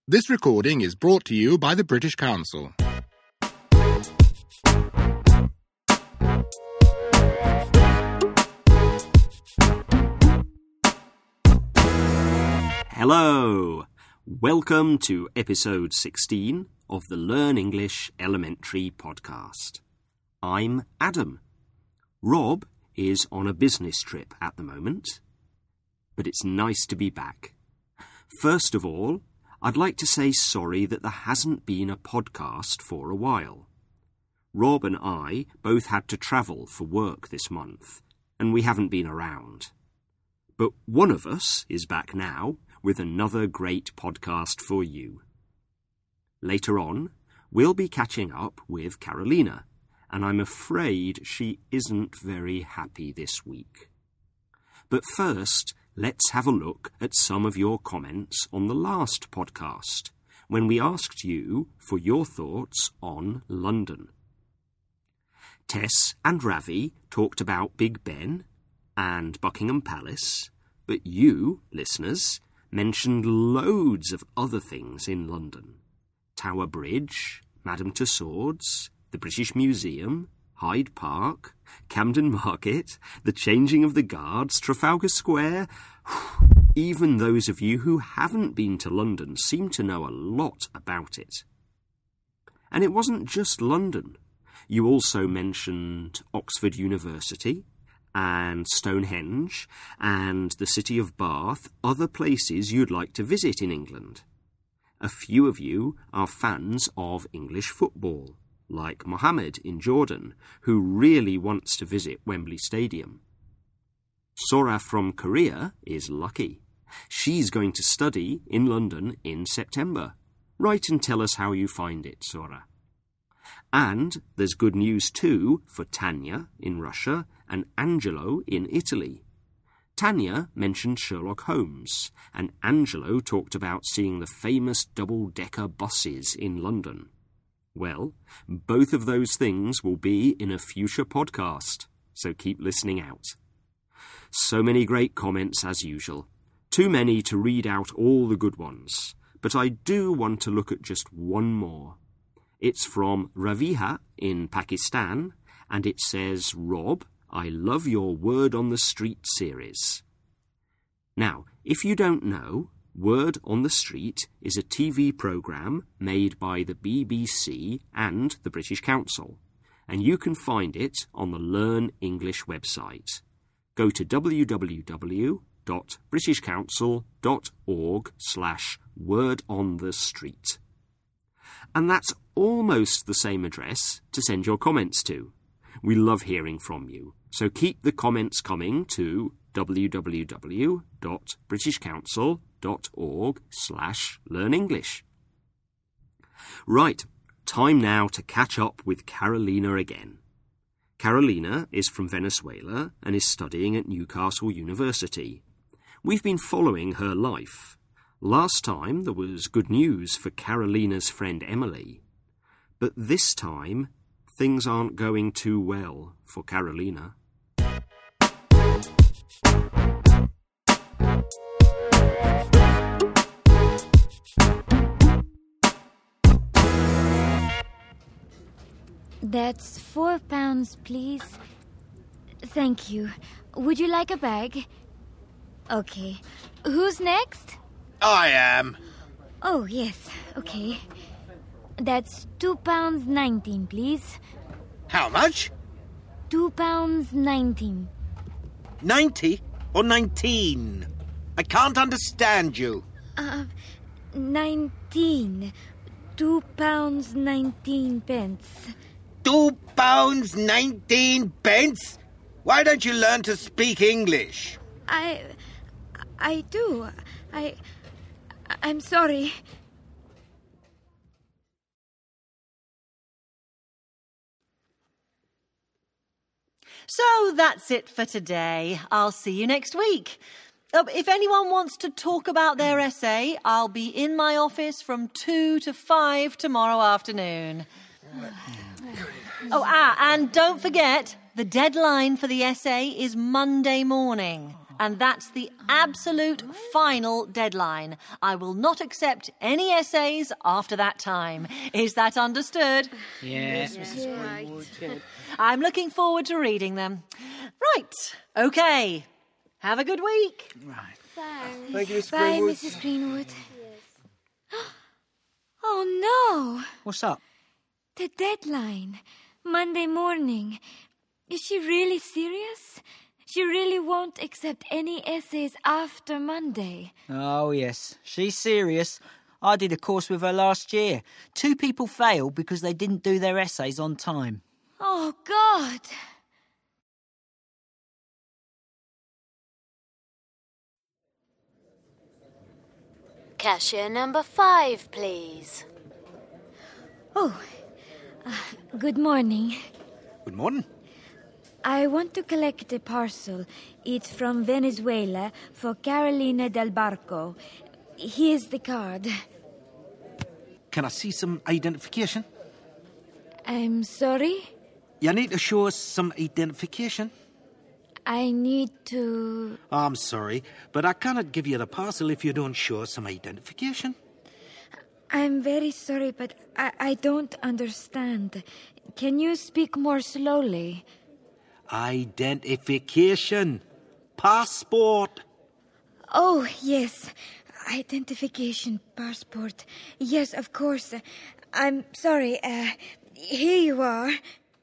This recording is brought to you by the British Council. Hello! Welcome to episode 16 of the Learn English Elementary podcast. I'm Adam. Rob is on a business trip at the moment, but it's nice to be back. First of all, I'd like to say sorry that there hasn't been a podcast for a while. Rob and I both had to travel for work this month, and we haven't been around. But one of us is back now with another great podcast for you. Later on, we'll be catching up with Carolina, and I'm afraid she isn't very happy this week. But first, let's have a look at some of your comments on the last podcast, when we asked you for your thoughts on London. Tess and Ravi talked about Big Ben and Buckingham Palace, but you, listeners, mentioned loads of other things in London. Tower Bridge, Madame Tussauds, the British Museum, Hyde Park, Camden Market, the changing of the guards, Trafalgar Square. Even those of you who haven't been to London seem to know a lot about it. And it wasn't just London. You also mentioned Oxford University and Stonehenge and the city of Bath, other places you'd like to visit in England. A few of you are fans of English football, like Mohammed in Jordan, who really wants to visit Wembley Stadium. Sora from Korea is lucky. She's going to study in London in September. Write and tell us how you find it, Sora. And there's good news too for Tanya in Russia and Angelo in Italy. Tanya mentioned Sherlock Holmes, and Angelo talked about seeing the famous double-decker buses in London. Well, both of those things will be in a future podcast, so keep listening out. So many great comments as usual. Too many to read out all the good ones, but I do want to look at just one more. It's from Raviha in Pakistan, and it says, Rob, I love your Word on the Street series. Now, if you don't know, Word on the Street is a TV programme made by the BBC and the British Council, and you can find it on the Learn English website. Go to www.britishcouncil.org/wordonthestreet. And that's almost the same address to send your comments to. We love hearing from you, so keep the comments coming to www.britishcouncil.org/learnenglish. Right, time now to catch up with Carolina again. Carolina is from Venezuela and is studying at Newcastle University. We've been following her life. Last time there was good news for Carolina's friend Emily. But this time, things aren't going too well for Carolina. That's £4, please. Thank you. Would you like a bag? Okay. Who's next? I am. Oh, yes. Okay. That's £2.19, please. How much? £2.19. 90 or 19? I can't understand you. 19. £2.19. £2.19? Why don't you learn to speak English? I do. I'm sorry. So that's it for today. I'll see you next week. If anyone wants to talk about their essay, I'll be in my office from 2 to 5 tomorrow afternoon. And don't forget, the deadline for the essay is Monday morning. and that's the absolute final deadline. I will not accept any essays after that time. Is that understood? Yes, Mrs. Greenwood. I'm looking forward to reading them. Right, OK. Have a good week. Right. Thank you, Mrs. Bye, Greenwood. Mrs. Greenwood. Oh, no. What's up? The deadline. Monday morning. Is she really serious? She really won't accept any essays after Monday. Oh, yes. She's serious. I did a course with her last year. 2 people failed because they didn't do their essays on time. Oh, God. Cashier number 5, please. Oh, good morning. Good morning. I want to collect a parcel. It's from Venezuela for Carolina del Barco. Here's the card. Can I see some identification? I'm sorry? You need to show us some identification. I need to... I'm sorry, but I cannot give you the parcel if you don't show us some identification. I'm very sorry, but I don't understand. Can you speak more slowly? Identification. Passport. Oh, yes. Identification passport. Yes, of course. I'm sorry. Here you are.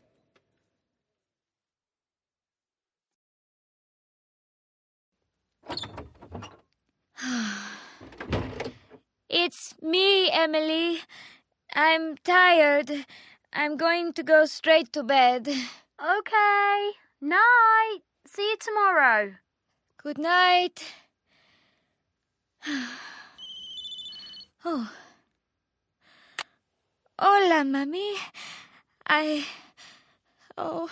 It's me, Emily. I'm tired. I'm going to go straight to bed. Okay. Night. See you tomorrow. Good night. Oh. Hola, Mami. Oh.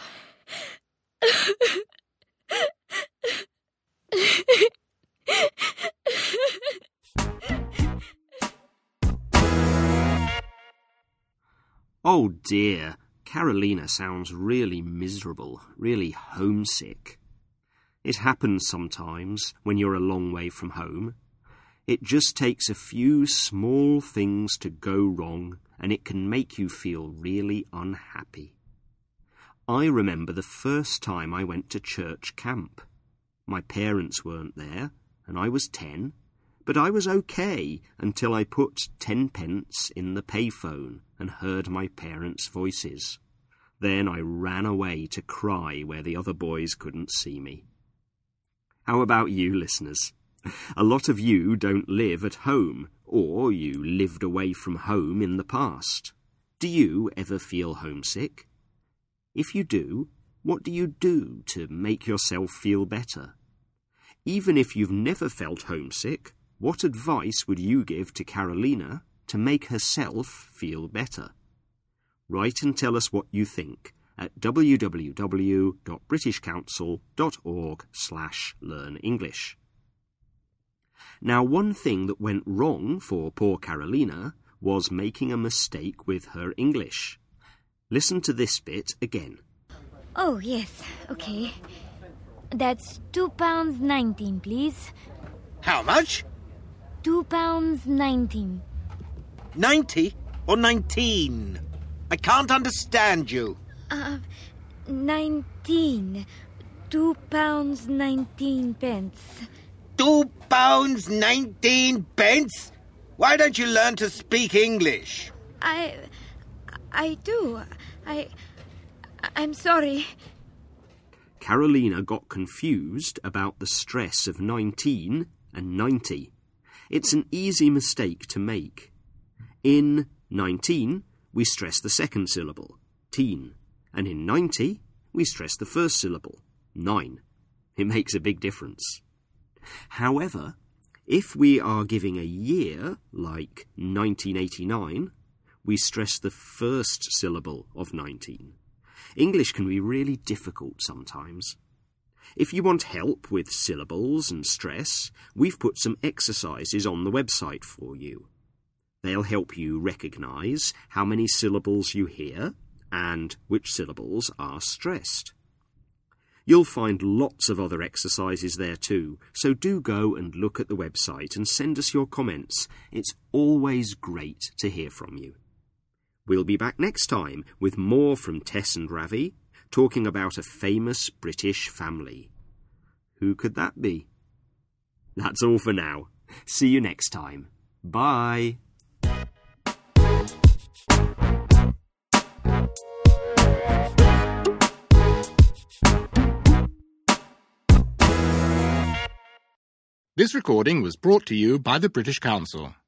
Oh dear, Carolina sounds really miserable, really homesick. It happens sometimes when you're a long way from home. It just takes a few small things to go wrong and it can make you feel really unhappy. I remember the first time I went to church camp. My parents weren't there and I was 10, but I was okay until I put 10 pence in the payphone and heard my parents' voices. Then I ran away to cry where the other boys couldn't see me. How about you, listeners? A lot of you don't live at home, or you lived away from home in the past. Do you ever feel homesick? If you do, what do you do to make yourself feel better? Even if you've never felt homesick, what advice would you give to Carolina to make herself feel better? Write and tell us what you think at www.britishcouncil.org/learnenglish. Now, one thing that went wrong for poor Carolina was making a mistake with her English. Listen to this bit again. Oh, yes. Okay. That's £2.19, please. How much? £2.19. 90 or 19? I can't understand you. 19. £2.19 pence. £2.19? Why don't you learn to speak English? I do. I'm sorry. Carolina got confused about the stress of 19 and 90. It's an easy mistake to make. In 19, we stress the second syllable, teen, and in 90, we stress the first syllable, 9. It makes a big difference. However, if we are giving a year, like 1989, we stress the first syllable of 19. English can be really difficult sometimes. If you want help with syllables and stress, we've put some exercises on the website for you. They'll help you recognise how many syllables you hear and which syllables are stressed. You'll find lots of other exercises there too, so do go and look at the website and send us your comments. It's always great to hear from you. We'll be back next time with more from Tess and Ravi, talking about a famous British family. Who could that be? That's all for now. See you next time. Bye. This recording was brought to you by the British Council.